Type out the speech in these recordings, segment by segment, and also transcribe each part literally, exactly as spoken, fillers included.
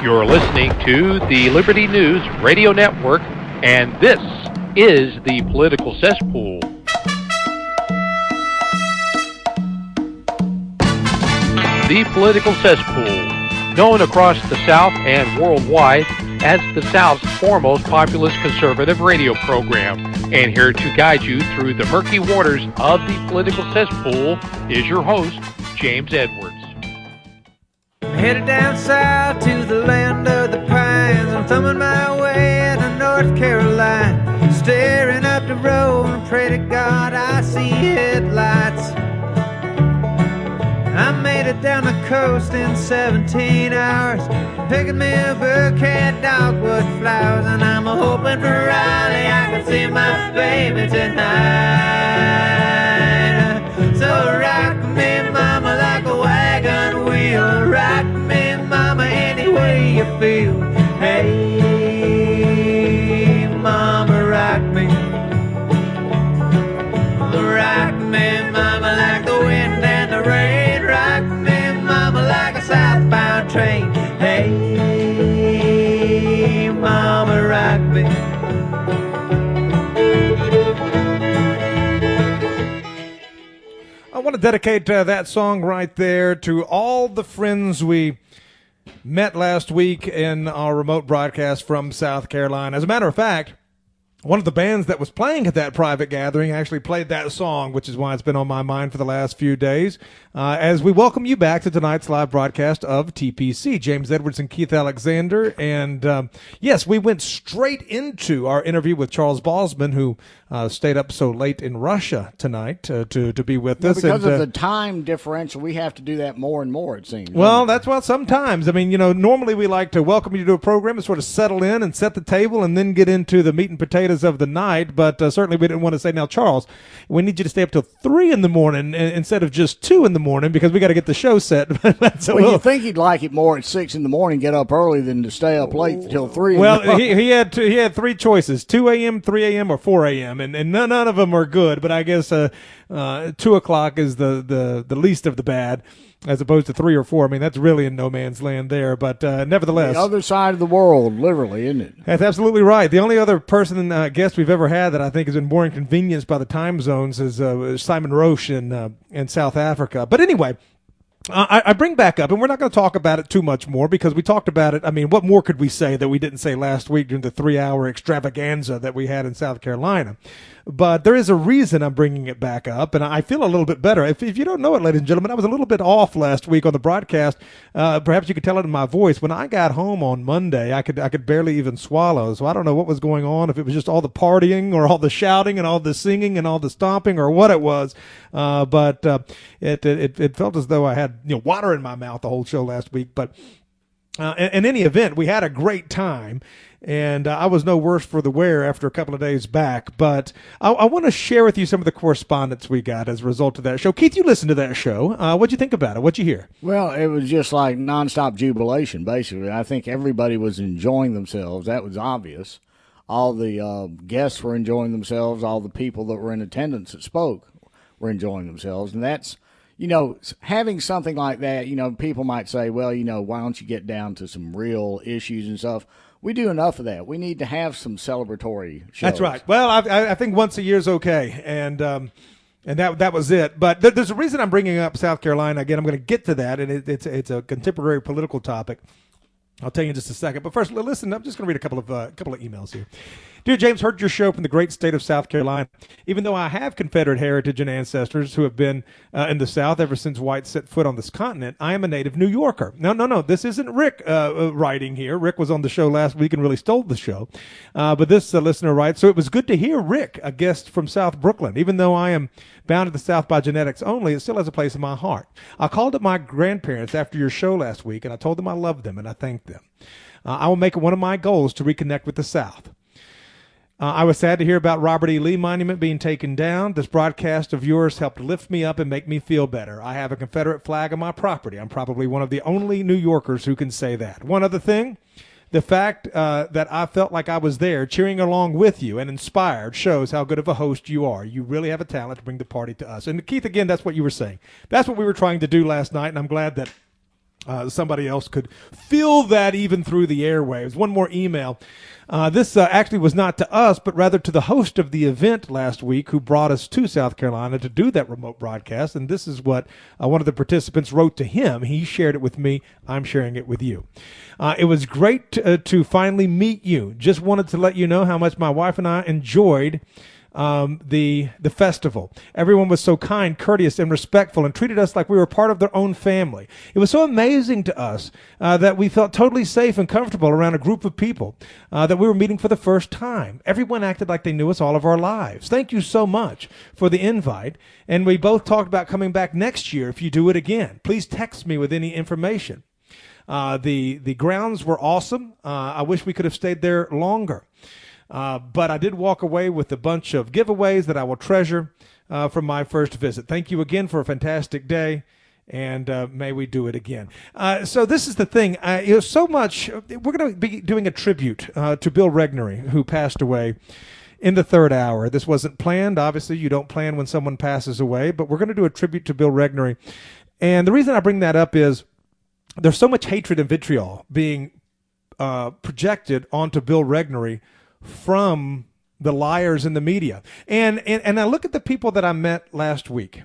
You're listening to the Liberty News Radio Network, and this is the Political Cesspool. The Political Cesspool, known across the South and worldwide as the South's foremost populist conservative radio program. And here to guide you through the murky waters of the Political Cesspool is your host, James Edwards. Headed down south to the land of the pines. I'm thumbing my way to North Carolina, staring up the road and pray to God I see headlights. I made it down the coast in seventeen hours, picking me a bouquet of dogwood flowers, and I'm hoping for Raleigh I can see my baby tonight. So rock me, mama, like a wagon wheel. Rock me, mama, any way you feel. Hey, mama, rock me. Rock me, mama, like the wind and the rain. Rock me, mama, like a southbound train. Hey, mama, rock me. I want to dedicate uh, that song right there to all the friends we met last week in our remote broadcast from South Carolina. As a matter of fact, one of the bands that was playing at that private gathering actually played that song, which is why it's been on my mind for the last few days, uh, as we welcome you back to tonight's live broadcast of T P C. James Edwards and Keith Alexander. And, um, yes, we went straight into our interview with Charles Bosman, who uh, stayed up so late in Russia tonight uh, to, to be with yeah, us. Because and, of uh, the time differential, we have to do that more and more, it seems. Well, that's well, sometimes. I mean, you know, normally we like to welcome you to a program and sort of settle in and set the table and then get into the meat and potatoes of the night. But uh, certainly we didn't want to say, now, Charles, we need you to stay up till three in the morning instead of just two in the morning because we got to get the show set. so well, we'll, you think he'd like it more at six in the morning, get up early, than to stay up late until three. Well, in the he, he had two, he had three choices: two a.m., three a.m., or four a.m., and and none, none of them are good. But I guess uh, uh, two o'clock is the, the the least of the bad, as opposed to three or four. I mean, that's really in no man's land there. But uh, nevertheless, the other side of the world, literally, isn't it? That's absolutely right. The only other person, uh, guest we've ever had that I think has been more inconvenienced by the time zones is uh, Simon Roche in uh, in South Africa. But anyway, I, I bring back up, and we're not going to talk about it too much more because we talked about it. I mean, what more could we say that we didn't say last week during the three-hour extravaganza that we had in South Carolina? But there is a reason I'm bringing it back up, and I feel a little bit better. If, if you don't know it, ladies and gentlemen, I was a little bit off last week on the broadcast. Uh, perhaps you could tell it in my voice. When I got home on Monday, I could I could barely even swallow. So I don't know what was going on, if it was just all the partying or all the shouting and all the singing and all the stomping or what it was. Uh, but uh, it, it it felt as though I had you know water in my mouth the whole show last week. But uh, in, in any event, we had a great time. And uh, I was no worse for the wear after a couple of days back. But I, I want to share with you some of the correspondence we got as a result of that show. Keith, you listened to that show. Uh, what'd you think about it? What'd you hear? Well, it was just like nonstop jubilation, basically. I think everybody was enjoying themselves. That was obvious. All the uh, guests were enjoying themselves. All the people that were in attendance that spoke were enjoying themselves. And that's, you know, having something like that, you know, people might say, well, you know, why don't you get down to some real issues and stuff? We do enough of that. We need to have some celebratory shows. That's right. Well, I, I think once a year is okay, and um, and that that was it. But th- there's a reason I'm bringing up South Carolina again. I'm going to get to that, and it, it's it's a contemporary political topic. I'll tell you in just a second. But first, listen, I'm just going to read a couple of uh, couple of emails here. Dear James, heard your show from the great state of South Carolina. Even though I have Confederate heritage and ancestors who have been uh, in the South ever since whites set foot on this continent, I am a native New Yorker. No, no, no, this isn't Rick uh, writing here. Rick was on the show last week and really stole the show. Uh, but this uh, listener writes, so it was good to hear Rick, a guest from South Brooklyn. Even though I am bound to the South by genetics only, it still has a place in my heart. I called up my grandparents after your show last week, and I told them I loved them and I thanked them. Uh, I will make it one of my goals to reconnect with the South. Uh, I was sad to hear about Robert E. Lee Monument being taken down. This broadcast of yours helped lift me up and make me feel better. I have a Confederate flag on my property. I'm probably one of the only New Yorkers who can say that. One other thing, the fact uh, that I felt like I was there cheering along with you and inspired shows how good of a host you are. You really have a talent to bring the party to us. And Keith, again, that's what you were saying. That's what we were trying to do last night, and I'm glad that uh, somebody else could feel that even through the airwaves. One more email. Uh, this uh, actually was not to us, but rather to the host of the event last week who brought us to South Carolina to do that remote broadcast. And this is what uh, one of the participants wrote to him. He shared it with me. I'm sharing it with you. Uh, it was great to, uh, to finally meet you. Just wanted to let you know how much my wife and I enjoyed Um, the the festival. Everyone was so kind, courteous, and respectful, and treated us like we were part of their own family. It was so amazing to us uh, that we felt totally safe and comfortable around a group of people uh, that we were meeting for the first time. Everyone acted like they knew us all of our lives. Thank you so much for the invite, and we both talked about coming back next year if you do it again. Please text me with any information. Uh, the the grounds were awesome. Uh, I wish we could have stayed there longer. Uh, but I did walk away with a bunch of giveaways that I will treasure uh, from my first visit. Thank you again for a fantastic day, and uh, may we do it again. Uh, so this is the thing. Uh, you know, so much. We're going to be doing a tribute uh, to Bill Regnery, who passed away in the third hour. This wasn't planned. Obviously, you don't plan when someone passes away, but we're going to do a tribute to Bill Regnery. And the reason I bring that up is there's so much hatred and vitriol being uh, projected onto Bill Regnery from the liars in the media. And, and and I look at the people that I met last week,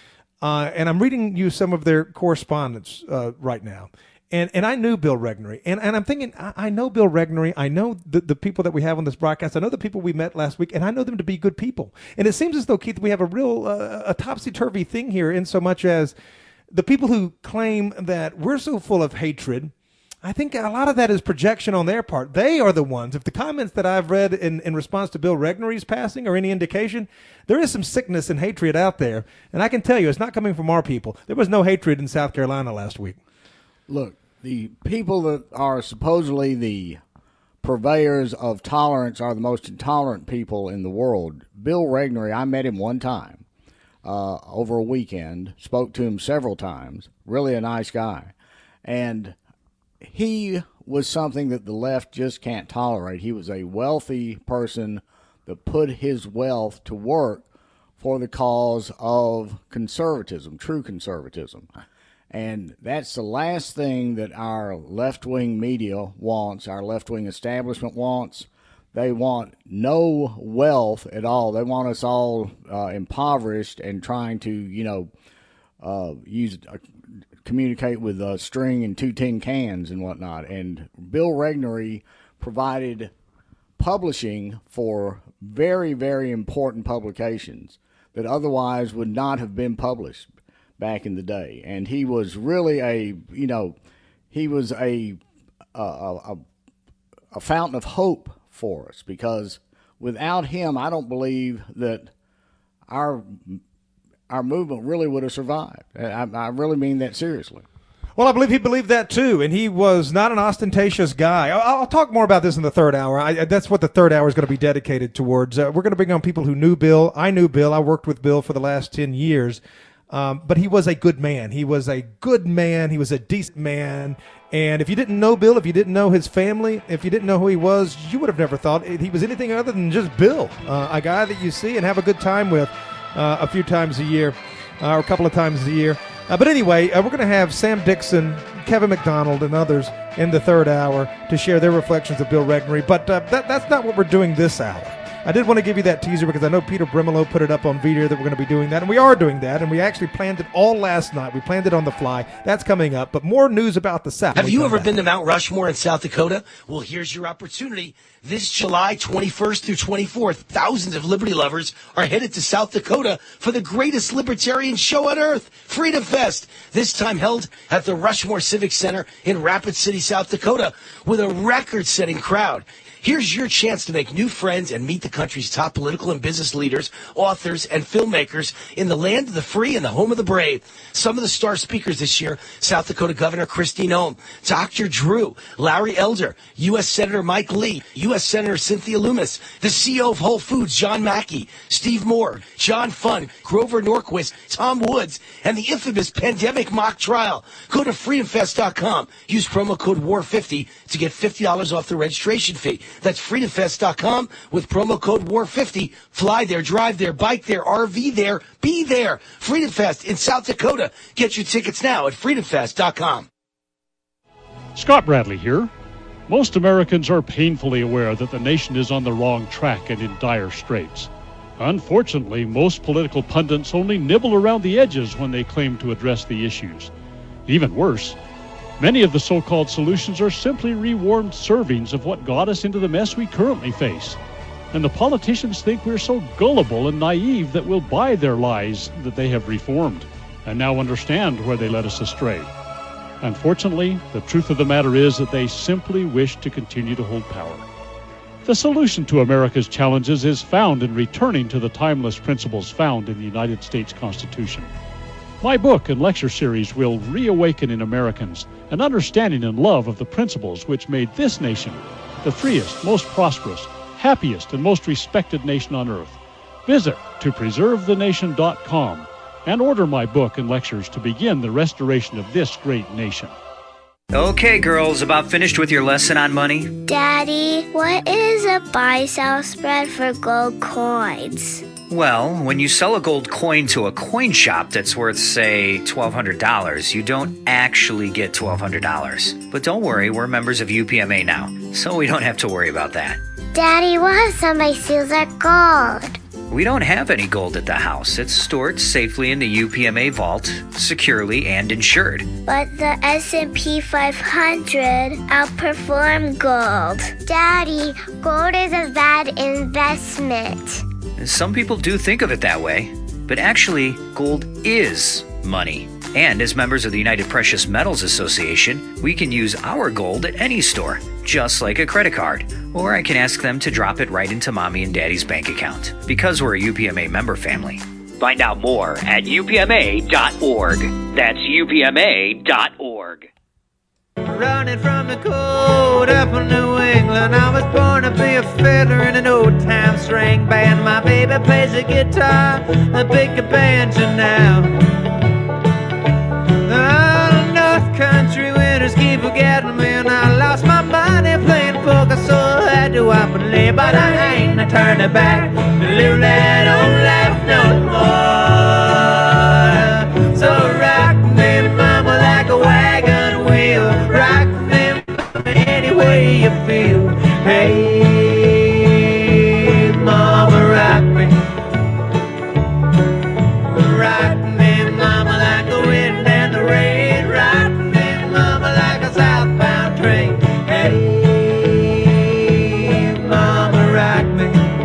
uh, and I'm reading you some of their correspondence uh, right now. And and I knew Bill Regnery. And, and I'm thinking, I, I know Bill Regnery. I know the, the people that we have on this broadcast. I know the people we met last week, and I know them to be good people. And it seems as though, Keith, we have a real uh, a topsy-turvy thing here, in so much as the people who claim that we're so full of hatred, I think a lot of that is projection on their part. They are the ones. If the comments that I've read in, in response to Bill Regnery's passing are any indication, there is some sickness and hatred out there. And I can tell you, it's not coming from our people. There was no hatred in South Carolina last week. Look, the people that are supposedly the purveyors of tolerance are the most intolerant people in the world. Bill Regnery, I met him one time uh, over a weekend, spoke to him several times, really a nice guy. And he was something that the left just can't tolerate. He was a wealthy person that put his wealth to work for the cause of conservatism, true conservatism. And that's the last thing that our left-wing media wants, our left-wing establishment wants. They want no wealth at all. They want us all uh, impoverished and trying to, you know, uh, use a communicate with a string and two tin cans and whatnot. And Bill Regnery provided publishing for very, very important publications that otherwise would not have been published back in the day. And he was really a, you know, he was a a, a, a fountain of hope for us, because without him, I don't believe that our our movement really would have survived. I, I really mean that seriously. Well, I believe he believed that too, and he was not an ostentatious guy. I'll, I'll talk more about this in the third hour. I, that's what the third hour is going to be dedicated towards. Uh, we're going to bring on people who knew Bill. I knew Bill. I worked with Bill for the last ten years, um, but he was a good man. He was a good man. He was a decent man. And if you didn't know Bill, if you didn't know his family, if you didn't know who he was, you would have never thought he was anything other than just Bill, uh, a guy that you see and have a good time with uh, a few times a year, uh, or a couple of times a year. Uh, but anyway, uh, we're going to have Sam Dixon, Kevin McDonald, and others in the third hour to share their reflections of Bill Regnery. But uh, that, that's not what we're doing this hour. I did want to give you that teaser because I know Peter Brimelow put it up on Video that we're going to be doing that, and we are doing that, and we actually planned it all last night. We planned it on the fly. That's coming up, but more news about the South. Have you ever back. been to Mount Rushmore in South Dakota? Well, here's your opportunity. This July twenty-first through twenty-fourth, thousands of liberty lovers are headed to South Dakota for the greatest libertarian show on earth, Freedom Fest. This time held at the Rushmore Civic Center in Rapid City, South Dakota, with a record-setting crowd. Here's your chance to make new friends and meet the country's top political and business leaders, authors, and filmmakers in the land of the free and the home of the brave. Some of the star speakers this year: South Dakota Governor Kristi Noem, Doctor Drew, Larry Elder, U S Senator Mike Lee, U S Senator Cynthia Lummis, the C E O of Whole Foods, John Mackey, Steve Moore, John Funn, Grover Norquist, Tom Woods, and the infamous pandemic mock trial. Go to freedom fest dot com. Use promo code W A R fifty to get fifty dollars off the registration fee. That's freedom fest dot com with promo code W A R fifty. Fly there, drive there, bike there, R V there, be there. Freedom Fest in South Dakota. Get your tickets now at freedom fest dot com. Scott Bradley here. Most Americans are painfully aware that the nation is on the wrong track and in dire straits. Unfortunately, most political pundits only nibble around the edges when they claim to address the issues. Even worse, many of the so-called solutions are simply rewarmed servings of what got us into the mess we currently face. And the politicians think we're so gullible and naive that we'll buy their lies that they have reformed, and now understand where they led us astray. Unfortunately, the truth of the matter is that they simply wish to continue to hold power. The solution to America's challenges is found in returning to the timeless principles found in the United States Constitution. My book and lecture series will reawaken in Americans an understanding and love of the principles which made this nation the freest, most prosperous, happiest, and most respected nation on earth. Visit to preserve the nation dot com and order my book and lectures to begin the restoration of this great nation. Okay, girls, about finished with your lesson on money? Daddy, what is a buy-sell spread for gold coins? Well, when you sell a gold coin to a coin shop that's worth, say, twelve hundred dollars, you don't actually get twelve hundred dollars. But don't worry, we're members of U P M A now, so we don't have to worry about that. Daddy, what if somebody steals our gold? We don't have any gold at the house. It's stored safely in the U P M A vault, securely and insured. But the S and P five hundred outperformed gold. Daddy, gold is a bad investment. Some people do think of it that way, but actually, gold is money. And as members of the United Precious Metals Association, we can use our gold at any store, just like a credit card. Or I can ask them to drop it right into Mommy and Daddy's bank account, because we're a U P M A member family. Find out more at U P M A dot org. That's U P M A dot org. Running from the cold up in New England, I was born to be a fiddler in an old-time string band. My baby plays the guitar, I pick a banjo now. Oh, North Country winters keep forgetting me, and I lost my money playing poker, so I had to up and lay. But I ain't a turning back to live that old life no more. So rock me, mama, like a wagon wheel. Rock me, mama, any way you feel. Hey, mama, rock me. Rock me, mama, like the wind and the rain. Rock me, mama, like a southbound train. Hey, mama, rock me.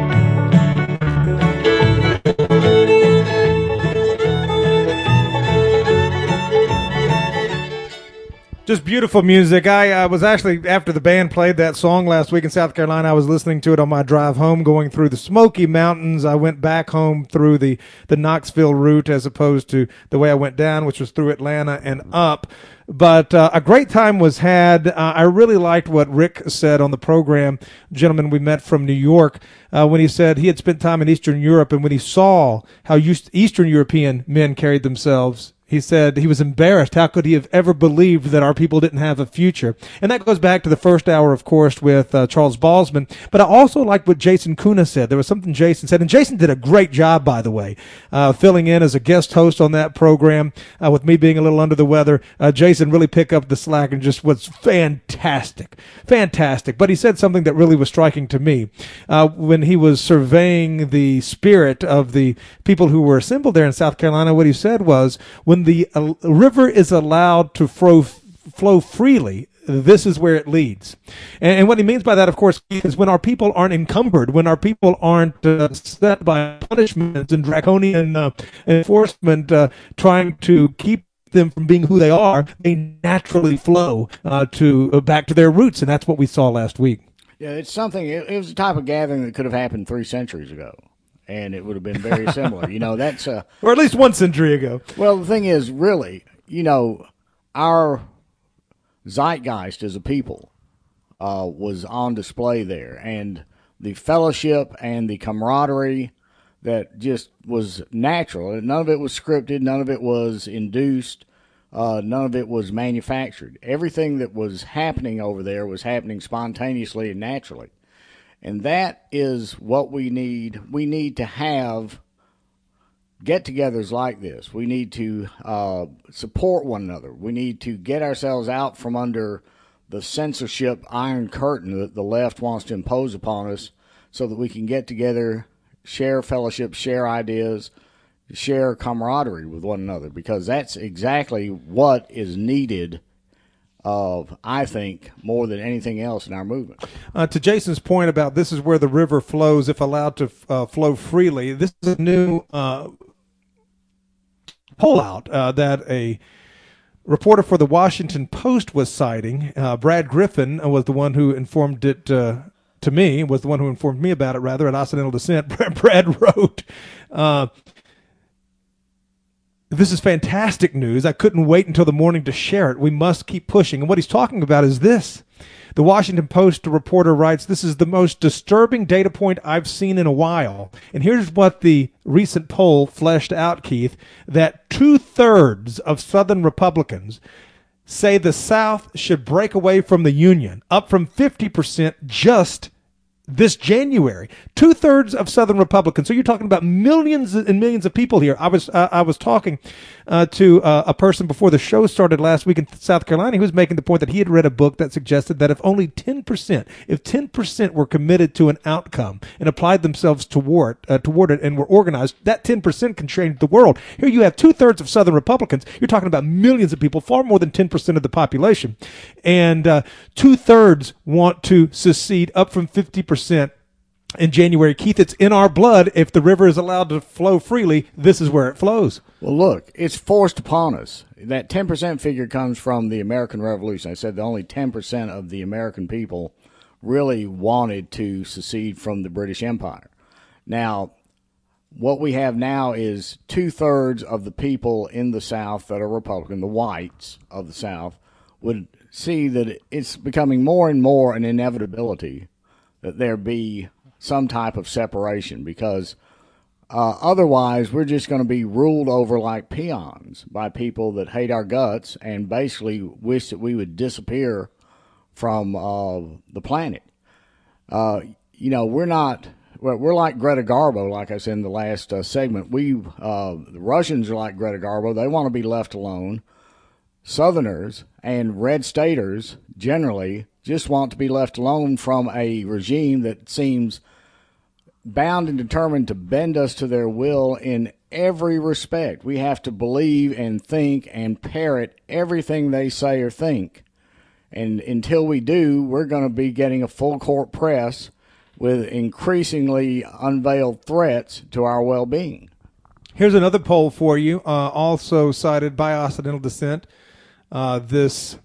Just beautiful music. I uh, was actually, after the band played that song last week in South Carolina, I was listening to it on my drive home going through the Smoky Mountains. I went back home through the, the Knoxville route as opposed to the way I went down, which was through Atlanta and up. But uh, a great time was had. Uh, I really liked what Rick said on the program, gentleman we met from New York, uh, when he said he had spent time in Eastern Europe, and when he saw how Eastern European men carried themselves, he said he was embarrassed. How could he have ever believed that our people didn't have a future? And that goes back to the first hour, of course, with uh, Charles Balsman. But I also like what Jason Kuna said. There was something Jason said, and Jason did a great job, by the way, uh, filling in as a guest host on that program. Uh, with me being a little under the weather, uh, Jason really picked up the slack and just was fantastic, fantastic. But he said something that really was striking to me uh, when he was surveying the spirit of the people who were assembled there in South Carolina. What he said was, when the uh, river is allowed to flow, flow freely, this is where it leads. And, and what he means by that, of course, is when our people aren't encumbered, when our people aren't uh, set by punishments and draconian uh, enforcement uh, trying to keep them from being who they are, they naturally flow uh, to uh, back to their roots, and that's what we saw last week. Yeah, it's something. It, it was a type of gathering that could have happened three centuries ago, and it would have been very similar. You know, that's uh, or at least one century ago. Well, the thing is, really, you know, our zeitgeist as a people uh, was on display there, and the fellowship and the camaraderie that just was natural. None of it was scripted. None of it was induced. Uh, none of it was manufactured. Everything that was happening over there was happening spontaneously and naturally. And that is what we need. We need to have get-togethers like this. We need to uh, support one another. We need to get ourselves out from under the censorship iron curtain that the left wants to impose upon us so that we can get together, share fellowship, share ideas, share camaraderie with one another, because that's exactly what is needed of, I think, more than anything else in our movement. Uh, to Jason's point about this is where the river flows if allowed to uh, flow freely, this is a new uh, poll out uh, that a reporter for the Washington Post was citing. Uh, Brad Griffin was the one who informed it uh, to me, was the one who informed me about it, rather, at Occidental Descent. Brad wrote, uh, this is fantastic news. I couldn't wait until the morning to share it. We must keep pushing. And what he's talking about is this. The Washington Post reporter writes, this is the most disturbing data point I've seen in a while. And here's what the recent poll fleshed out, Keith, that two-thirds of Southern Republicans say the South should break away from the Union, up from fifty percent just this January. Two-thirds of Southern Republicans. So you're talking about millions and millions of people here. I was uh, I was talking uh, to uh, a person before the show started last week in South Carolina. He was making the point that he had read a book that suggested that if only ten percent, if ten percent were committed to an outcome and applied themselves toward uh, toward it and were organized, that ten percent can change the world. Here you have two-thirds of Southern Republicans. You're talking about millions of people, far more than ten percent of the population. And uh, two-thirds want to secede, up from fifty percent in January. Keith, it's in our blood. If the river is allowed to flow freely, this is where it flows. Well, look, it's forced upon us. That ten percent figure comes from the American Revolution. I said that only ten percent of the American people really wanted to secede from the British Empire. Now, what we have now is two-thirds of the people in the South that are Republican, the whites of the South, would see that it's becoming more and more an inevitability that there be some type of separation, because uh, otherwise we're just going to be ruled over like peons by people that hate our guts and basically wish that we would disappear from uh, the planet. Uh, you know, we're not, we're like Greta Garbo, like I said in the last uh, segment. We, uh, the Russians are like Greta Garbo. They want to be left alone. Southerners and red staters generally just want to be left alone from a regime that seems bound and determined to bend us to their will in every respect. We have to believe and think and parrot everything they say or think. And until we do, we're going to be getting a full court press with increasingly unveiled threats to our well-being. Here's another poll for you, uh, also cited by Occidental Descent uh, this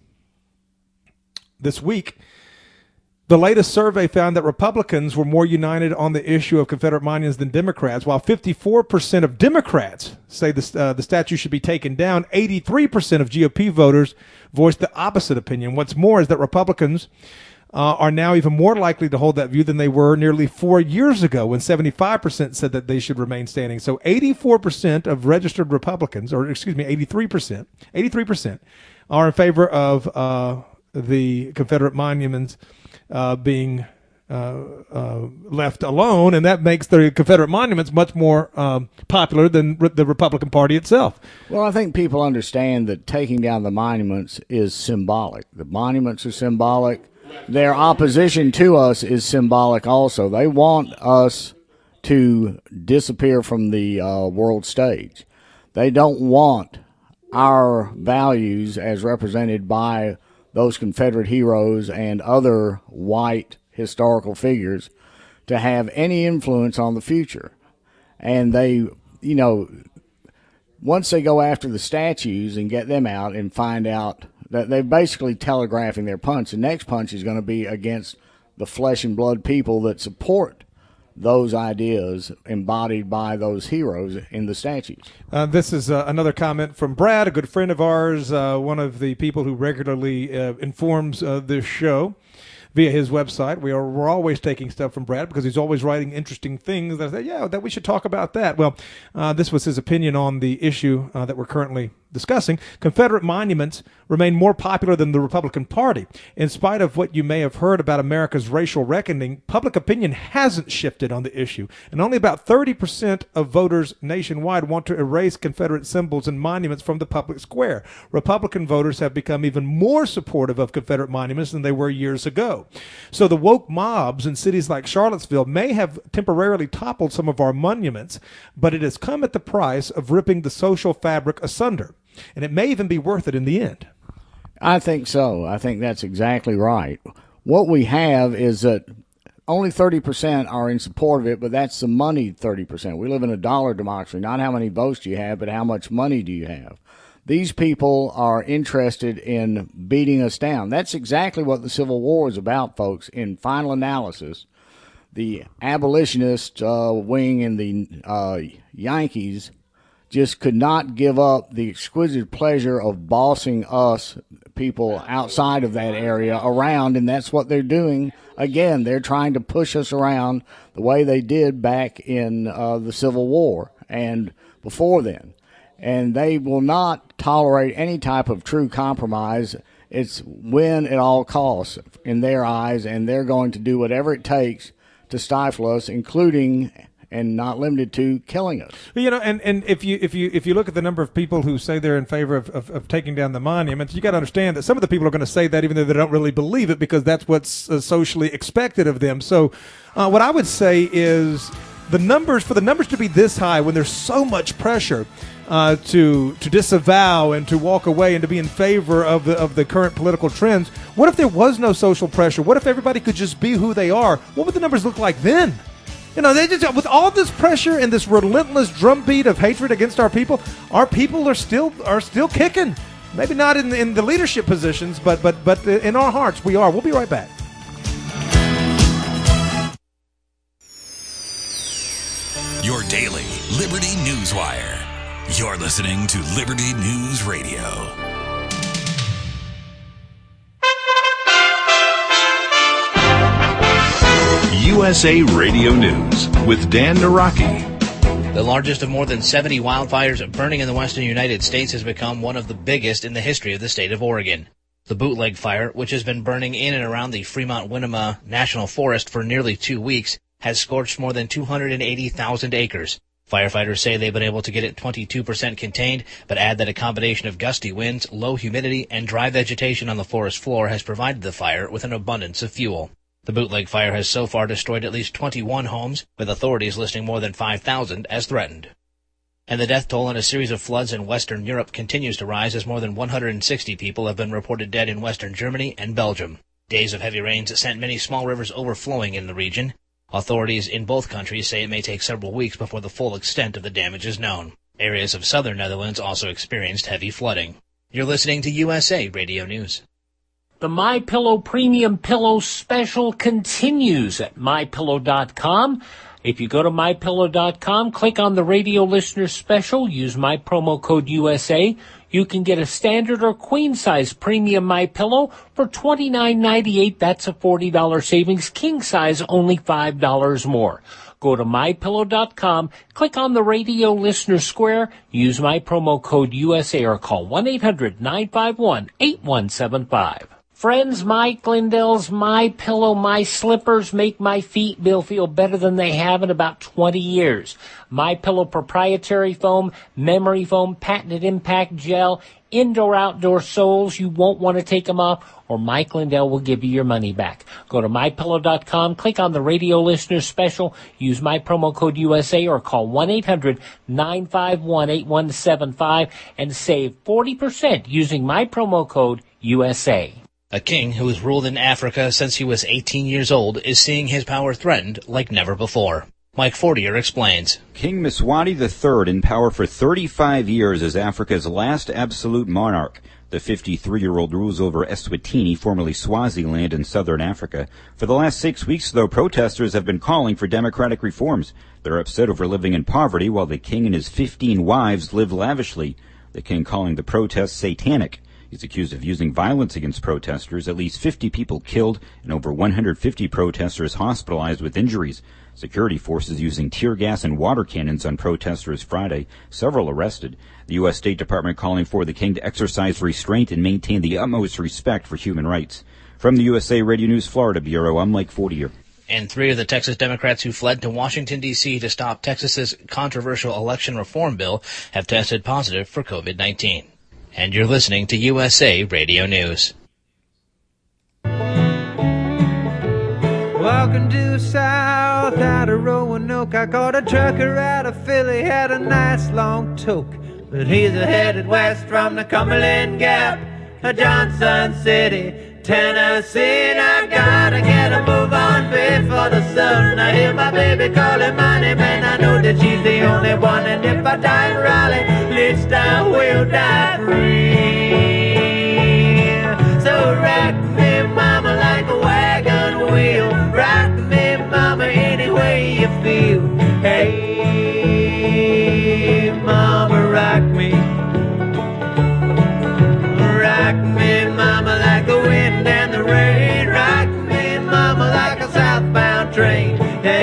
this week. The latest survey found that Republicans were more united on the issue of Confederate monuments than Democrats. While fifty-four percent of Democrats say the, uh, the statue should be taken down, eighty-three percent of G O P voters voiced the opposite opinion. What's more is that Republicans uh, are now even more likely to hold that view than they were nearly four years ago, when seventy-five percent said that they should remain standing. So eighty-four percent of registered Republicans, or excuse me, eighty-three percent, eighty-three percent are in favor of uh, the Confederate monuments Uh, being uh, uh, left alone, and that makes the Confederate monuments much more um, popular than re- the Republican Party itself. Well, I think people understand that taking down the monuments is symbolic. The monuments are symbolic. Their opposition to us is symbolic also. They want us to disappear from the uh, world stage. They don't want our values as represented by those Confederate heroes and other white historical figures to have any influence on the future. And they, you know, once they go after the statues and get them out and find out that they're basically telegraphing their punch, the next punch is going to be against the flesh and blood people that support those ideas embodied by those heroes in the statues. Uh, this is uh, another comment from Brad, a good friend of ours, uh, one of the people who regularly uh, informs uh, this show via his website. We are we're always taking stuff from Brad because he's always writing interesting things. I said, yeah, that we should talk about that. Well, uh, this was his opinion on the issue uh, that we're currently discussing, Confederate monuments remain more popular than the Republican Party. In spite of what you may have heard about America's racial reckoning, public opinion hasn't shifted on the issue, and only about thirty percent of voters nationwide want to erase Confederate symbols and monuments from the public square. Republican voters have become even more supportive of Confederate monuments than they were years ago. So the woke mobs in cities like Charlottesville may have temporarily toppled some of our monuments, but it has come at the price of ripping the social fabric asunder. And it may even be worth it in the end. I think so. I think that's exactly right. What we have is that only thirty percent are in support of it, but that's the money thirty percent. We live in a dollar democracy, not how many votes do you have, but how much money do you have. These people are interested in beating us down. That's exactly what the Civil War is about, folks. In final analysis, the abolitionist uh, wing and the uh, Yankees just could not give up the exquisite pleasure of bossing us people outside of that area around, and that's what they're doing. Again, they're trying to push us around the way they did back in uh, the Civil War and before then. And they will not tolerate any type of true compromise. It's win at all costs in their eyes, and they're going to do whatever it takes to stifle us, including and not limited to killing us. You know, and, and if you if you if you look at the number of people who say they're in favor of, of, of taking down the monuments, you got to understand that some of the people are going to say that even though they don't really believe it, because that's what's uh, socially expected of them. So uh, what I would say is the numbers, for the numbers to be this high when there's so much pressure uh, to to disavow and to walk away and to be in favor of the of the current political trends, what if there was no social pressure? What if everybody could just be who they are? What would the numbers look like then? You know, they just, with all this pressure and this relentless drumbeat of hatred against our people, our people are still are still kicking. Maybe not in the, in the leadership positions, but but but in our hearts we are. We'll be right back. Your daily Liberty News Wire. You're listening to Liberty News Radio. U S A Radio News with Dan Naraki. The largest of more than seventy wildfires burning in the western United States has become one of the biggest in the history of the state of Oregon. The Bootleg Fire, which has been burning in and around the Fremont-Winema National Forest for nearly two weeks, has scorched more than two hundred eighty thousand acres. Firefighters say they've been able to get it twenty-two percent contained, but add that a combination of gusty winds, low humidity, and dry vegetation on the forest floor has provided the fire with an abundance of fuel. The Bootleg Fire has so far destroyed at least twenty-one homes, with authorities listing more than five thousand as threatened. And the death toll in a series of floods in Western Europe continues to rise, as more than one hundred sixty people have been reported dead in Western Germany and Belgium. Days of heavy rains sent many small rivers overflowing in the region. Authorities in both countries say it may take several weeks before the full extent of the damage is known. Areas of southern Netherlands also experienced heavy flooding. You're listening to U S A Radio News. The MyPillow Premium Pillow Special continues at my pillow dot com. If you go to my pillow dot com, click on the Radio Listener Special, use my promo code U S A. You can get a standard or queen size premium MyPillow for twenty-nine ninety-eight. That's a forty dollars savings. King size only five dollars more. Go to my pillow dot com, click on the Radio Listener Square, use my promo code U S A, or call one eight hundred nine five one eight one seven five. Friends, Mike Lindell's My Pillow, My Slippers make my feet feel better than they have in about twenty years. My Pillow proprietary foam, memory foam, patented impact gel, indoor-outdoor soles. You won't want to take them off, or Mike Lindell will give you your money back. Go to my pillow dot com, click on the Radio Listener Special, use my promo code U S A, or call one eight hundred nine five one eight one seven five and save forty percent using my promo code U S A. A king who has ruled in Africa since he was eighteen years old is seeing his power threatened like never before. Mike Fortier explains. King Mswati the third, in power for thirty-five years as Africa's last absolute monarch. The fifty-three-year-old rules over Eswatini, formerly Swaziland, in southern Africa. For the last six weeks, though, protesters have been calling for democratic reforms. They're upset over living in poverty while the king and his fifteen wives live lavishly. The king calling the protests satanic. He's accused of using violence against protesters, at least fifty people killed and over one hundred fifty protesters hospitalized with injuries. Security forces using tear gas and water cannons on protesters Friday, several arrested. The U S State Department calling for the king to exercise restraint and maintain the utmost respect for human rights. From the U S A Radio News Florida Bureau, I'm Mike Fortier. And three of the Texas Democrats who fled to Washington, D C to stop Texas's controversial election reform bill have tested positive for COVID nineteen. And you're listening to U S A Radio News. Walking due south out of Roanoke, I caught a trucker out of Philly, had a nice long toke. But he's a headed west from the Cumberland Gap, a Johnson City, Tennessee. And I gotta get a move on before the sun. I hear my baby calling my name, and I know that she's the only one. And if I die in Raleigh, at least I will die free. So rock me, mama, like a wagon wheel. Rock me, mama, any way you feel. Hey, mama, rock me. Rock me, mama, like the wind and the rain. Rock me, mama, like a southbound train.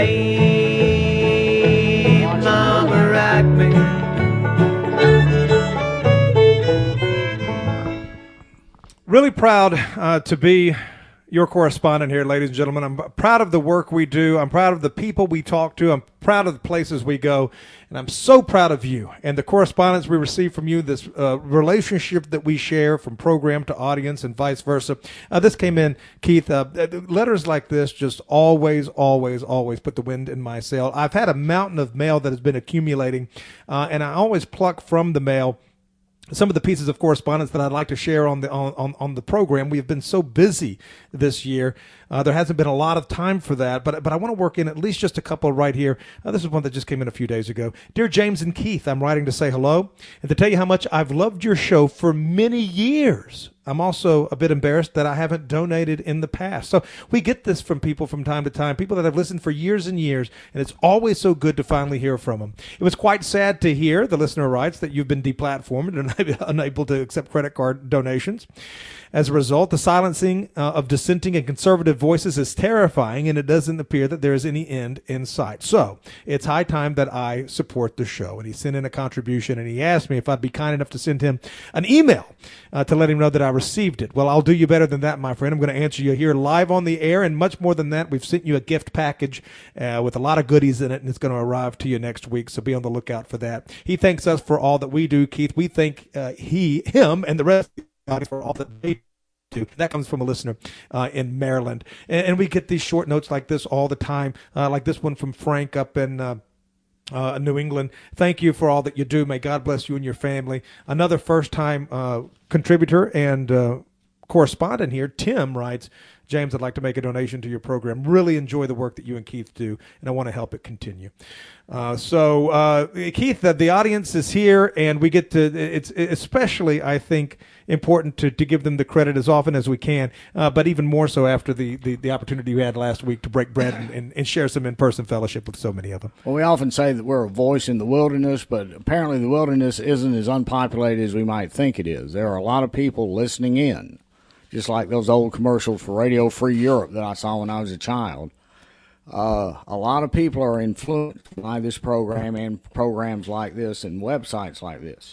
Hey, mama, rock me. Really proud uh, to be your correspondent here, ladies and gentlemen. I'm proud of the work we do. I'm proud of the people we talk to. I'm proud of the places we go. And I'm so proud of you and the correspondence we receive from you, this uh, relationship that we share from program to audience and vice versa. Uh, this came in, Keith. Uh, letters like this just always, always, always put the wind in my sail. I've had a mountain of mail that has been accumulating, uh, and I always pluck from the mail some of the pieces of correspondence that I'd like to share on the on, on, on the program. We have been so busy this year. Uh, there hasn't been a lot of time for that, but but I want to work in at least just a couple right here. Uh, this is one that just came in a few days ago. Dear James and Keith, I'm writing to say hello and to tell you how much I've loved your show for many years. I'm also a bit embarrassed that I haven't donated in the past. So we get this from people from time to time, people that have listened for years and years, and it's always so good to finally hear from them. It was quite sad to hear, the listener writes, that you've been deplatformed and unable to accept credit card donations. As a result, the silencing uh, of dissenting and conservative voices is terrifying, and it doesn't appear that there is any end in sight. So it's high time that I support the show. And he sent in a contribution, and he asked me if I'd be kind enough to send him an email uh, to let him know that I received it. Well, I'll do you better than that, my friend. I'm going to answer you here live on the air, and much more than that, we've sent you a gift package uh, with a lot of goodies in it, and it's going to arrive to you next week, so be on the lookout for that. He thanks us for all that we do, Keith. We thank uh, he, him, and the rest of the audience for all that they do. That comes from a listener uh, in Maryland. And, and we get these short notes like this all the time, uh, like this one from Frank up in uh, uh, New England. Thank you for all that you do. May God bless you and your family. Another first-time uh, contributor and uh, correspondent here, Tim, writes, James, I'd like to make a donation to your program. Really enjoy the work that you and Keith do, and I want to help it continue. Uh, so, uh, Keith, the, the audience is here, and we get to, it's especially, I think, important to, to give them the credit as often as we can, uh, but even more so after the, the, the opportunity we had last week to break bread and, and, and share some in-person fellowship with so many of them. Well, we often say that we're a voice in the wilderness, but apparently the wilderness isn't as unpopulated as we might think it is. There are a lot of people listening in, just like those old commercials for Radio Free Europe that I saw when I was a child. Uh, a lot of people are influenced by this program and programs like this and websites like this.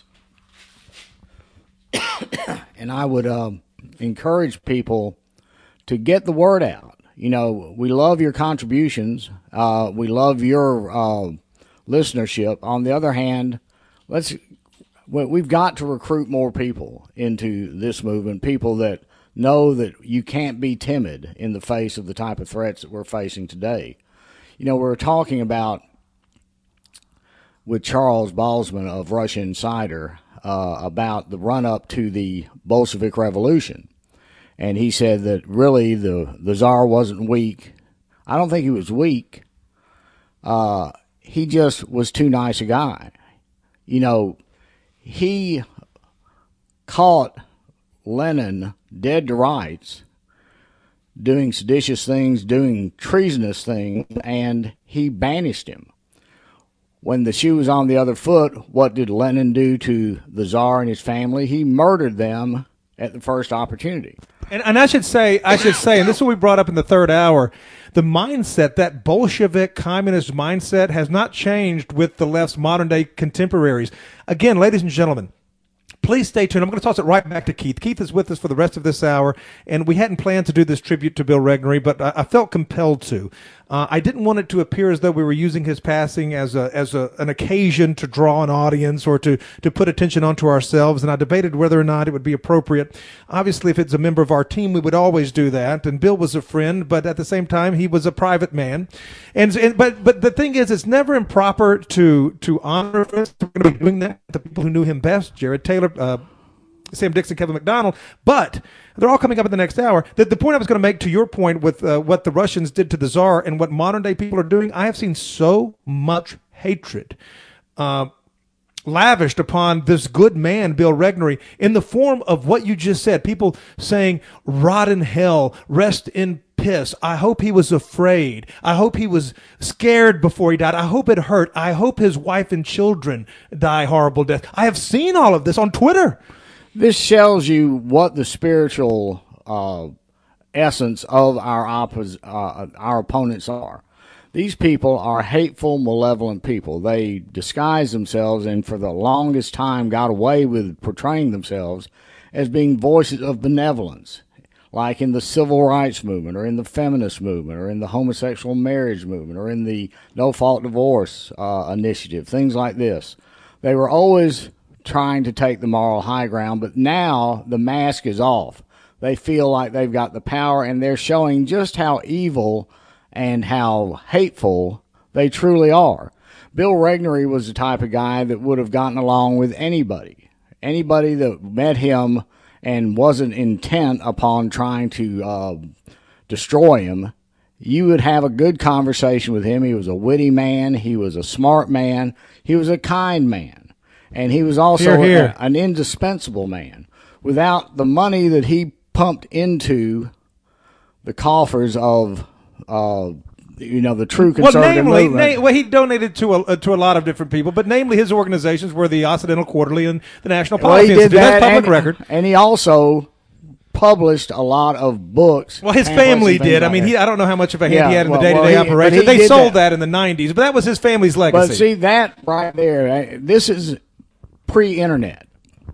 And I would um, encourage people to get the word out. You know, we love your contributions. Uh, we love your uh, listenership. On the other hand, let's we've got to recruit more people into this movement, people that know that you can't be timid in the face of the type of threats that we're facing today. You know, we're talking about with Charles Balzman of Russia Insider uh, about the run-up to the Bolshevik Revolution. And he said that really the, the Tsar wasn't weak. I don't think he was weak. Uh, he just was too nice a guy. You know, he caught Lenin dead to rights, doing seditious things, doing treasonous things, and he banished him. When the shoe was on the other foot, what did Lenin do to the Tsar and his family? He murdered them at the first opportunity. And, and I should say, I should say, and this is what we brought up in the third hour, the mindset, that Bolshevik communist mindset, has not changed with the left's modern day contemporaries. Again, ladies and gentlemen, please stay tuned. I'm going to toss it right back to Keith. Keith is with us for the rest of this hour, and we hadn't planned to do this tribute to Bill Regnery, but I, I felt compelled to. Uh, I didn't want it to appear as though we were using his passing as a as a, an occasion to draw an audience or to, to put attention onto ourselves, and I debated whether or not it would be appropriate. Obviously, if it's a member of our team, we would always do that, and Bill was a friend, but at the same time, he was a private man. And, and but but the thing is, it's never improper to, to honor friends. We're going to be doing that, the people who knew him best, Jared Taylor, uh, Sam Dixon, Kevin McDonald, but they're all coming up in the next hour. The, the point I was going to make to your point with uh, what the Russians did to the Tsar and what modern day people are doing, I have seen so much hatred uh, lavished upon this good man, Bill Regnery, in the form of what you just said. People saying, rot in hell, rest in piss. I hope he was afraid. I hope he was scared before he died. I hope it hurt. I hope his wife and children die horrible death. I have seen all of this on Twitter. This shows you what the spiritual uh, essence of our oppos- uh, our opponents are. These people are hateful, malevolent people. They disguise themselves and for the longest time got away with portraying themselves as being voices of benevolence, like in the civil rights movement or in the feminist movement or in the homosexual marriage movement or in the no-fault divorce uh, initiative, things like this. They were always trying to take the moral high ground, but now the mask is off. They feel like they've got the power, and they're showing just how evil and how hateful they truly are. Bill Regnery was the type of guy that would have gotten along with anybody. Anybody that met him and wasn't intent upon trying to uh, destroy him, you would have a good conversation with him. He was a witty man. He was a smart man. He was a kind man. And he was also Hear, hear. A, an indispensable man. Without the money that he pumped into the coffers of, uh, you know, the true conservative well, namely, movement. Na- well, he donated to a, uh, to a lot of different people, but namely his organizations were the Occidental Quarterly and the National well, Policy he did Institute. that, That's public and, record. And he also published a lot of books. Well, his family did. I mean, he, I don't know how much of a hand yeah, he had in well, the day-to-day well, he, operation. They did sold that. that in the nineties, but that was his family's legacy. But see, that right there, this is pre-internet.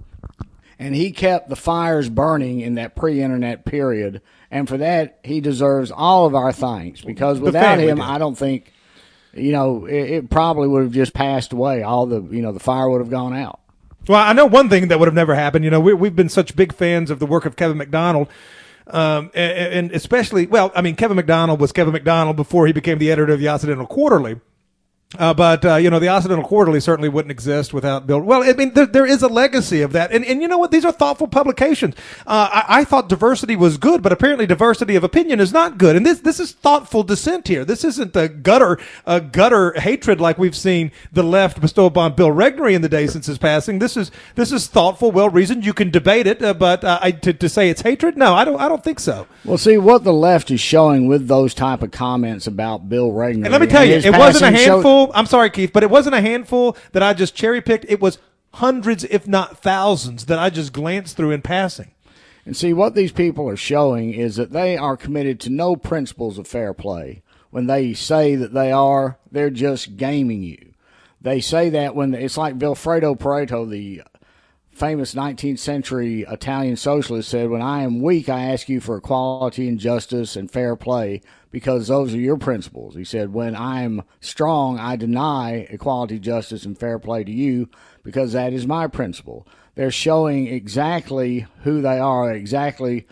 And he kept the fires burning in that pre-internet period. And for that, he deserves all of our thanks. Because without him, did. I don't think, you know, it, it probably would have just passed away. All the, you know, the fire would have gone out. Well, I know one thing that would have never happened. You know, we, we've been such big fans of the work of Kevin McDonald. Um, and, and especially, well, I mean, Kevin McDonald was Kevin McDonald before he became the editor of the Occidental Quarterly. Uh, but, uh, you know, the Occidental Quarterly certainly wouldn't exist without Bill. Well, I mean, there, there is a legacy of that. And, and you know what? These are thoughtful publications. Uh, I, I thought diversity was good, but apparently diversity of opinion is not good. And this, this is thoughtful dissent here. This isn't the gutter, uh, gutter hatred like we've seen the left bestow upon Bill Regnery in the day since his passing. This is, this is thoughtful, well-reasoned. You can debate it, uh, but, uh, I, to, to say it's hatred? No, I don't, I don't think so. Well, see, what the left is showing with those type of comments about Bill Regnery. And let me tell you, it wasn't a handful. I'm sorry, Keith, but it wasn't a handful that I just cherry-picked. It was hundreds, if not thousands, that I just glanced through in passing. And see, what these people are showing is that they are committed to no principles of fair play. When they say that they are, they're just gaming you. They say that when it's like Vilfredo Pareto, the famous nineteenth century Italian socialist, said, when I am weak, I ask you for equality and justice and fair play because those are your principles. He said, when I am strong, I deny equality, justice, and fair play to you because that is my principle. They're showing exactly who they are, exactly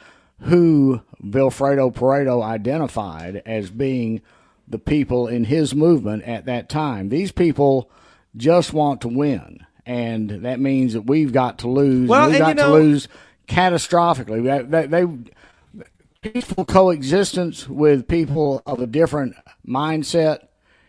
who Vilfredo Pareto identified as being the people in his movement at that time. These people just want to win. And that means that we've got to lose. Well, we've got you know, to lose catastrophically. They, they, peaceful coexistence with people of a different mindset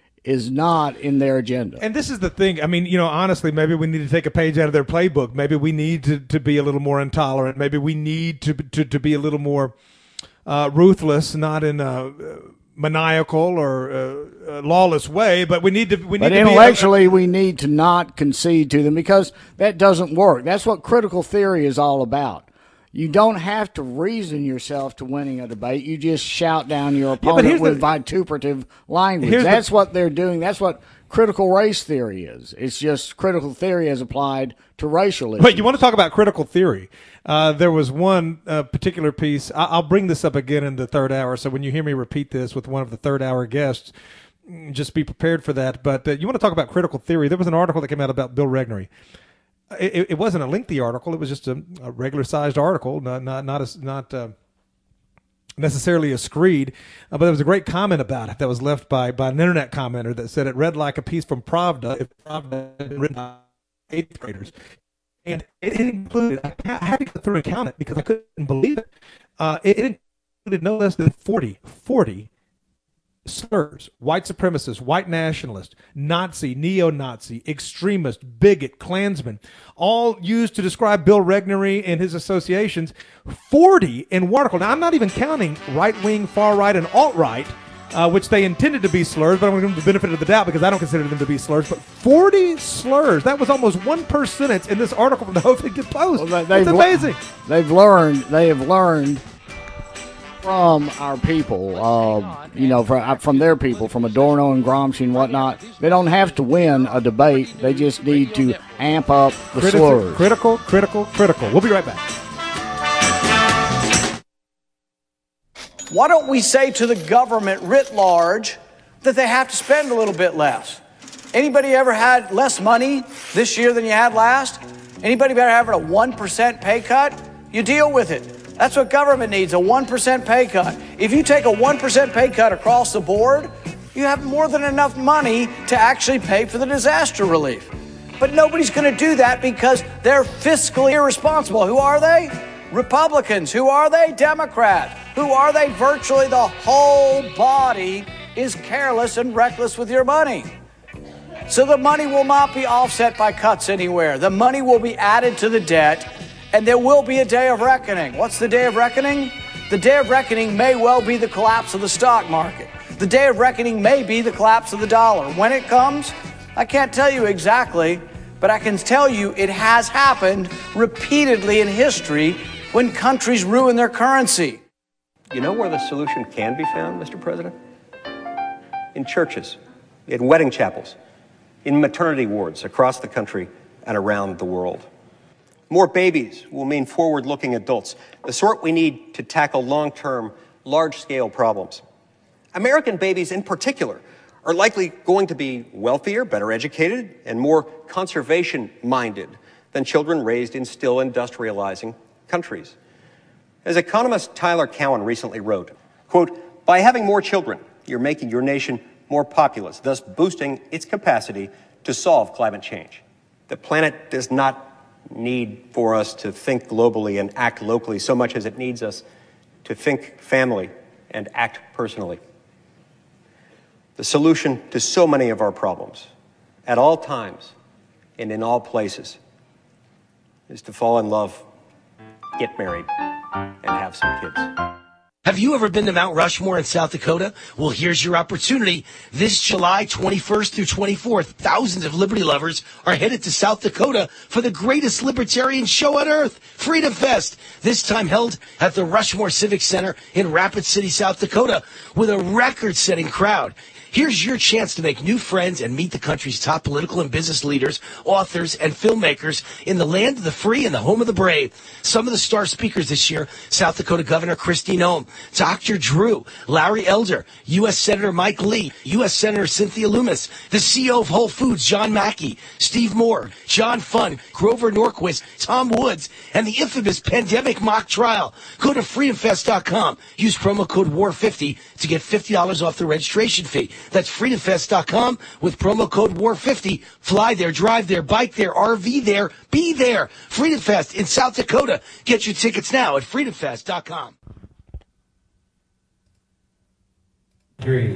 is not in their agenda. And this is the thing. I mean, you know, honestly, maybe we need to take a page out of their playbook. Maybe we need to, to be a little more intolerant. Maybe we need to to, to be a little more uh, ruthless, not in a maniacal or uh, uh, lawless way, but we need to we need but to intellectually be a, we need to not concede to them because that doesn't work. That's what critical theory is all about. You don't have to reason yourself to winning a debate. You just shout down your opponent yeah, with the, vituperative language. That's the, what they're doing. That's what critical race theory is. It's just critical theory as applied to racial issues. Wait, you want to talk about critical theory? Uh, there was one uh, particular piece. I- I'll bring this up again in the third hour, so when you hear me repeat this with one of the third hour guests, just be prepared for that. But uh, you want to talk about critical theory. There was an article that came out about Bill Regnery. It, it wasn't a lengthy article. It was just a, a regular-sized article, not not not a, not uh, necessarily a screed. Uh, but there was a great comment about it that was left by, by an internet commenter that said it read like a piece from Pravda if Pravda had been written by eighth graders. And it, it included, I had to go through and count it because I couldn't believe it. Uh, it, it included no less than forty, forty slurs: white supremacist, white nationalist, Nazi, neo-Nazi, extremist, bigot, Klansman, all used to describe Bill Regnery and his associations. forty in one article. Now, I'm not even counting right-wing, far-right, and alt-right, uh, which they intended to be slurs, but I'm going to give them the benefit of the doubt because I don't consider them to be slurs. But forty slurs. That was almost one per sentence in this article from the Huffington Post. Well, That's amazing. They've learned. They have learned from our people, uh, you know, from, from their people, from Adorno and Gramsci and whatnot. They don't have to win a debate. They just need to amp up the critical, slurs. Critical, critical, critical. We'll be right back. Why don't we say to the government writ large that they have to spend a little bit less? Anybody ever had less money this year than you had last? Anybody ever having a one percent pay cut? You deal with it. That's what government needs, a one percent pay cut. If you take a one percent pay cut across the board, you have more than enough money to actually pay for the disaster relief. But nobody's going to do that because they're fiscally irresponsible. Who are they? Republicans. Who are they? Democrats. Who are they? Virtually the whole body is careless and reckless with your money. So the money will not be offset by cuts anywhere. The money will be added to the debt. And there will be a day of reckoning. What's the day of reckoning? The day of reckoning may well be the collapse of the stock market. The day of reckoning may be the collapse of the dollar. When it comes, I can't tell you exactly, but I can tell you it has happened repeatedly in history when countries ruin their currency. You know where the solution can be found, Mister President? In churches, in wedding chapels, in maternity wards across the country and around the world. More babies will mean forward-looking adults, the sort we need to tackle long-term, large-scale problems. American babies in particular are likely going to be wealthier, better educated, and more conservation-minded than children raised in still industrializing countries. As economist Tyler Cowen recently wrote, quote, "By having more children, you're making your nation more populous, thus boosting its capacity to solve climate change. The planet does not need for us to think globally and act locally so much as it needs us to think family and act personally. The solution to so many of our problems, at all times and in all places, is to fall in love, get married, and have some kids." Have you ever been to Mount Rushmore in South Dakota? Well, here's your opportunity. This July twenty-first through twenty-fourth, thousands of liberty lovers are headed to South Dakota for the greatest libertarian show on earth, Freedom Fest. This time held at the Rushmore Civic Center in Rapid City, South Dakota, with a record-setting crowd. Here's your chance to make new friends and meet the country's top political and business leaders, authors, and filmmakers in the land of the free and the home of the brave. Some of the star speakers this year: South Dakota Governor Kristi Noem, Doctor Drew, Larry Elder, U S Senator Mike Lee, U S Senator Cynthia Lummis, the C E O of Whole Foods, John Mackey, Steve Moore, John Funn, Grover Norquist, Tom Woods, and the infamous pandemic mock trial. Go to freedom fest dot com. Use promo code W A R fifty to get fifty dollars off the registration fee. That's freedom fest dot com with promo code W A R fifty. Fly there, drive there, bike there, R V there, be there. Freedom Fest in South Dakota. Get your tickets now at freedom fest dot com. Three.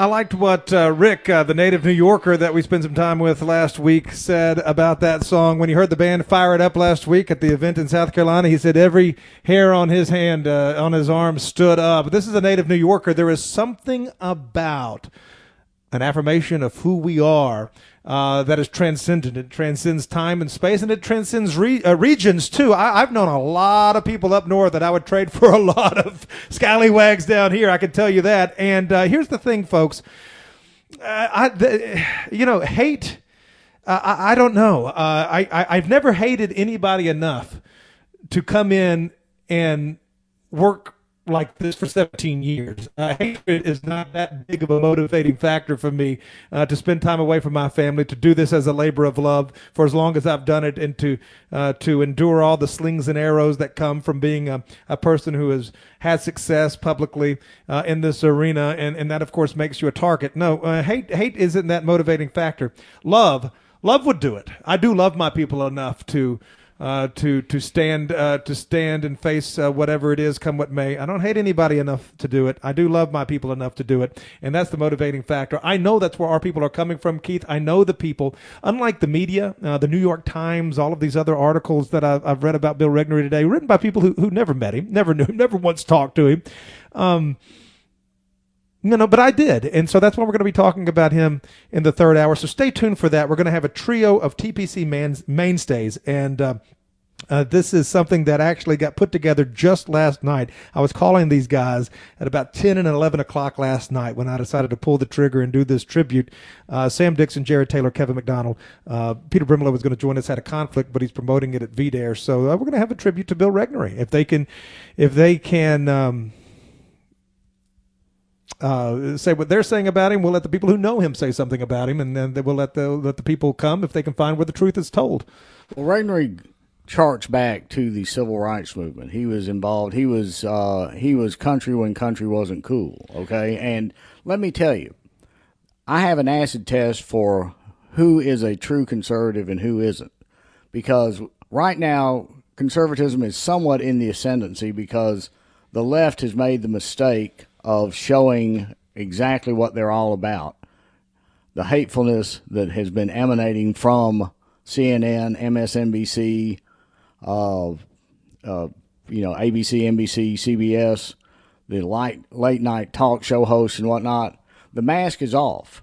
I liked what uh, Rick, uh, the native New Yorker that we spent some time with last week, said about that song. When he heard the band fire it up last week at the event in South Carolina, he said every hair on his hand, uh, on his arm stood up. This is a native New Yorker. There is something about an affirmation of who we are uh, that is transcendent. It transcends time and space, and it transcends re- uh, regions, too. I- I've known a lot of people up north that I would trade for a lot of scallywags down here, I can tell you that. And uh, here's the thing, folks. Uh, I, the, you know, hate, uh, I, I don't know. Uh, I, I, I've never hated anybody enough to come in and work like this for seventeen years. Uh, hatred is not that big of a motivating factor for me uh, to spend time away from my family, to do this as a labor of love for as long as I've done it, and to uh, to endure all the slings and arrows that come from being a, a person who has had success publicly uh, in this arena, and, and that, of course, makes you a target. No, uh, hate hate isn't that motivating factor. Love, love would do it. I do love my people enough to Uh, to to stand uh, to stand and face uh, whatever it is, come what may. I don't hate anybody enough to do it. I do love my people enough to do it, and that's the motivating factor. I know that's where our people are coming from, Keith. I know the people. Unlike the media, uh, the New York Times, all of these other articles that I've, I've read about Bill Regnery today, written by people who who never met him, never knew him, never once talked to him. Um, No, no, but I did. And so that's why we're going to be talking about him in the third hour. So stay tuned for that. We're going to have a trio of T P C man, mainstays. And uh, uh, this is something that actually got put together just last night. I was calling these guys at about ten and eleven o'clock last night when I decided to pull the trigger and do this tribute. Uh, Sam Dixon, Jared Taylor, Kevin McDonald. Uh, Peter Brimlow was going to join us, had a conflict, but he's promoting it at V D A R E. So uh, we're going to have a tribute to Bill Regnery. If they can, if they can, um, Uh, say what they're saying about him, we'll let the people who know him say something about him, and then we'll let the let the people come if they can find where the truth is told. Well, Regnery charts back to the civil rights movement. He was involved. He was uh, he was country when country wasn't cool. Okay, and let me tell you, I have an acid test for who is a true conservative and who isn't, because right now conservatism is somewhat in the ascendancy because the left has made the mistake of showing exactly what they're all about. The hatefulness that has been emanating from C N N, M S N B C, uh, uh, you know, A B C, N B C, C B S, the light, late night talk show hosts and whatnot. The mask is off.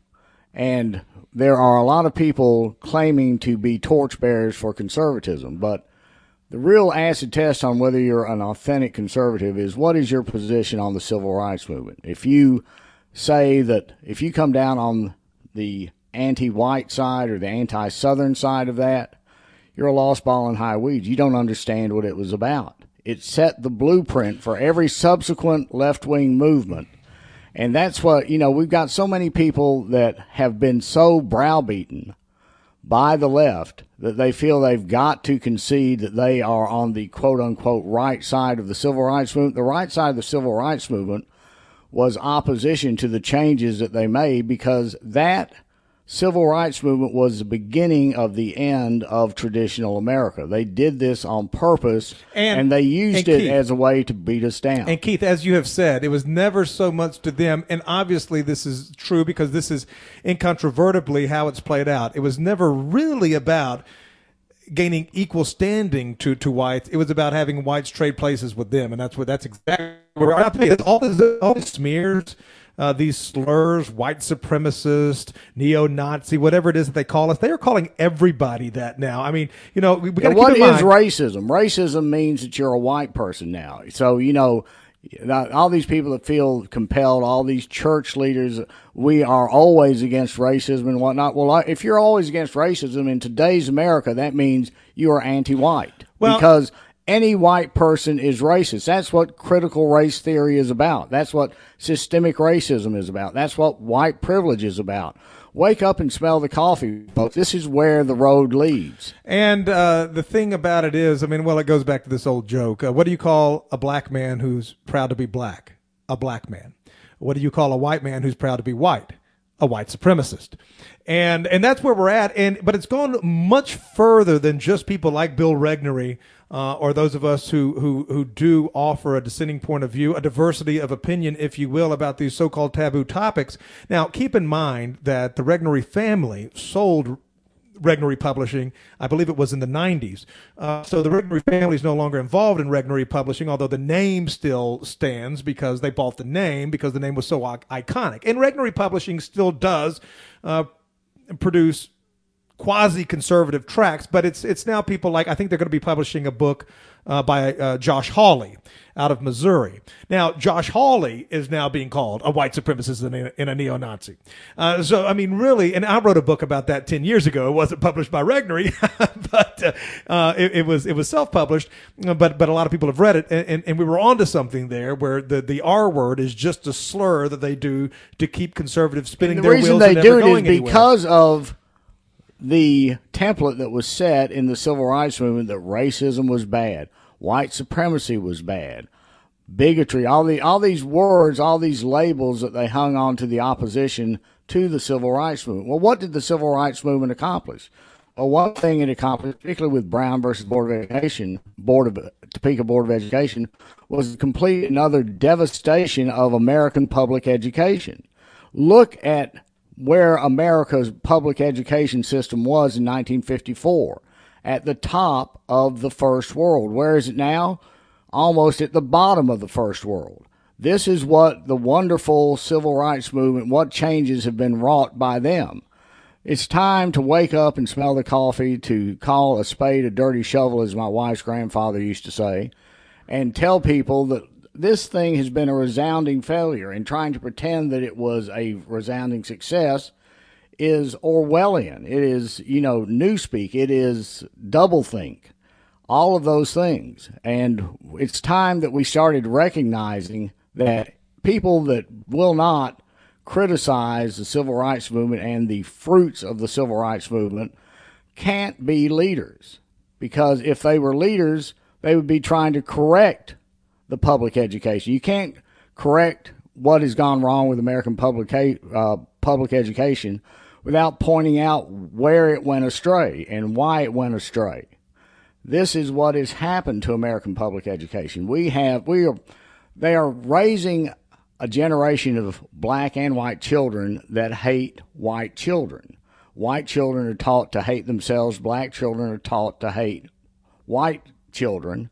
And there are a lot of people claiming to be torchbearers for conservatism, but the real acid test on whether you're an authentic conservative is what is your position on the civil rights movement. If you say that, if you come down on the anti-white side or the anti-southern side of that, you're a lost ball in high weeds. You don't understand what it was about. It set the blueprint for every subsequent left-wing movement. And that's what, you know, we've got so many people that have been so browbeaten by the left that they feel they've got to concede that they are on the quote-unquote right side of the civil rights movement. The right side of the civil rights movement was opposition to the changes that they made because that civil rights movement was the beginning of the end of traditional America. They did this on purpose, and, and they used and it Keith, as a way to beat us down. And Keith, as you have said, it was never so much to them, and obviously this is true because this is incontrovertibly how it's played out. It was never really about gaining equal standing to, to whites. It was about having whites trade places with them, and that's what that's exactly what all this all these smears. Uh, these slurs, white supremacist, neo-Nazi, whatever it is that they call us, they are calling everybody that now. I mean, you know, we, we got to keep in mind. What is racism? Racism means that you're a white person now. So, you know, all these people that feel compelled, all these church leaders, we are always against racism and whatnot. Well, if you're always against racism in today's America, that means you are anti-white. Well, because any white person is racist. That's what critical race theory is about. That's what systemic racism is about. That's what white privilege is about. Wake up and smell the coffee, folks. This is where the road leads. And uh, the thing about it is, I mean, well, it goes back to this old joke. Uh, what do you call a black man who's proud to be black? A black man. What do you call a white man who's proud to be white? a white supremacist. And and that's where we're at. And but it's gone much further than just people like Bill Regnery uh, or those of us who, who who do offer a dissenting point of view, a diversity of opinion, if you will, about these so-called taboo topics. Now, keep in mind that the Regnery family sold Regnery Publishing, I believe it was in the nineties. Uh, so the Regnery family is no longer involved in Regnery Publishing, although the name still stands because they bought the name because the name was so iconic. And Regnery Publishing still does uh, produce quasi-conservative tracts, but it's it's now people like, I think they're going to be publishing a book uh, by uh, Josh Hawley out of Missouri. Now, Josh Hawley is now being called a white supremacist and a, and a neo-Nazi. Uh, so, I mean, really, and I wrote a book about that ten years ago. It wasn't published by Regnery, but uh, uh, it, it was it was self-published, but but a lot of people have read it, and, and we were onto something there where the, the R word is just a slur that they do to keep conservatives spinning the their wheels and reason they do never it going is anywhere. because of the template that was set in the civil rights movement that racism was bad, white supremacy was bad, bigotry, all the all these words, all these labels that they hung on to the opposition to the civil rights movement. Well, what did the civil rights movement accomplish? Well, one thing it accomplished, particularly with Brown versus Board of Education, Board of Topeka Board of Education, was complete another devastation of American public education. Look at where America's public education system was in nineteen fifty-four, at the top of the first world. Where is it now? Almost at the bottom of the first world. This is what the wonderful civil rights movement, what changes have been wrought by them. It's time to wake up and smell the coffee, to call a spade a dirty shovel, as my wife's grandfather used to say, and tell people that this thing has been a resounding failure, and trying to pretend that it was a resounding success is Orwellian. It is, you know, newspeak. It is doublethink. All of those things. And it's time that we started recognizing that people that will not criticize the civil rights movement and the fruits of the civil rights movement can't be leaders. Because if they were leaders, they would be trying to correct the public education. You can't correct what has gone wrong with American public uh, public education without pointing out where it went astray and why it went astray. This is what has happened to American public education. We have we are they are raising a generation of black and white children that hate white children. White children are taught to hate themselves. Black children are taught to hate white children.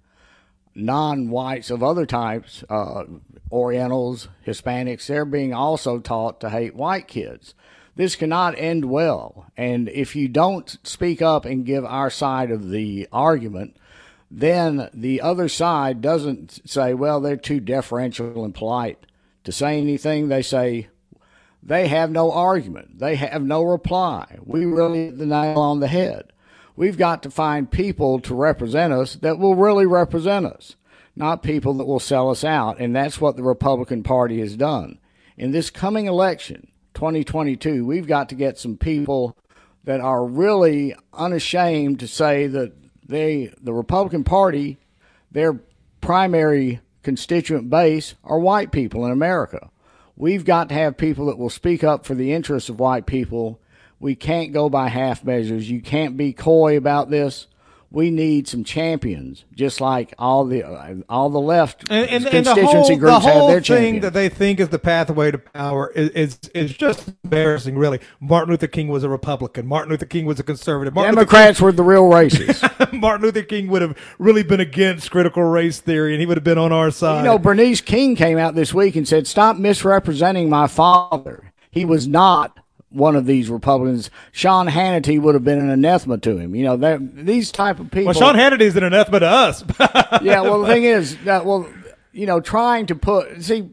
Non-whites of other types, uh, Orientals, Hispanics, they're being also taught to hate white kids. This cannot end well. And if you don't speak up and give our side of the argument, then the other side doesn't say, well, they're too deferential and polite to say anything. They say they have no argument. They have no reply. We really hit the nail on the head. We've got to find people to represent us that will really represent us, not people that will sell us out. And that's what the Republican Party has done. In this coming election, twenty twenty-two, we've got to get some people that are really unashamed to say that they, the Republican Party, their primary constituent base are white people in America. We've got to have people that will speak up for the interests of white people. We can't go by half measures. You can't be coy about this. We need some champions, just like all the uh, all the left and, and, constituency and the whole, groups the whole have their thing champions. that they think is the pathway to power is, is is just embarrassing, really. Martin Luther King was a Republican. Martin Luther King was a conservative. Martin Democrats King, were the real racists. Martin Luther King would have really been against critical race theory, and he would have been on our side. You know, Bernice King came out this week and said, "Stop misrepresenting my father. He was not one of these Republicans." Sean Hannity would have been an anathema to him. You know, these type of people. Well, Sean Hannity is an anathema to us. Yeah, well, the thing is that, well, you know, trying to put, see,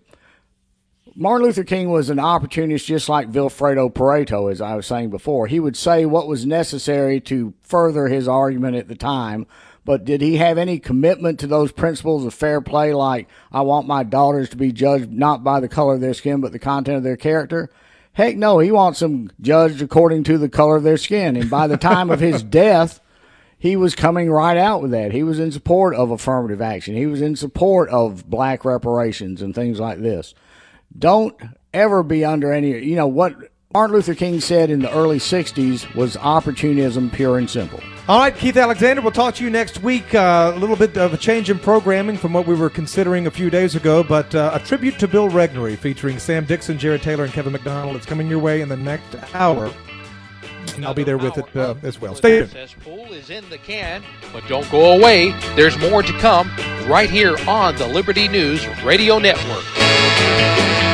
Martin Luther King was an opportunist just like Vilfredo Pareto, as I was saying before. He would say what was necessary to further his argument at the time, but did he have any commitment to those principles of fair play, like I want my daughters to be judged not by the color of their skin, but the content of their character? Heck no, he wants them judged according to the color of their skin. And by the time of his death, he was coming right out with that. He was in support of affirmative action. He was in support of black reparations and things like this. Don't ever be under any, you know, what Martin Luther King said in the early sixties was opportunism pure and simple. All right, Keith Alexander, we'll talk to you next week. Uh, a little bit of a change in programming from what we were considering a few days ago, but uh, a tribute to Bill Regnery featuring Sam Dixon, Jared Taylor, and Kevin McDonald. It's coming your way in the next hour, and I'll be there with it uh, as well. Stay tuned. Cesspool is in the can, but don't go away. There's more to come right here on the Liberty News Radio Network.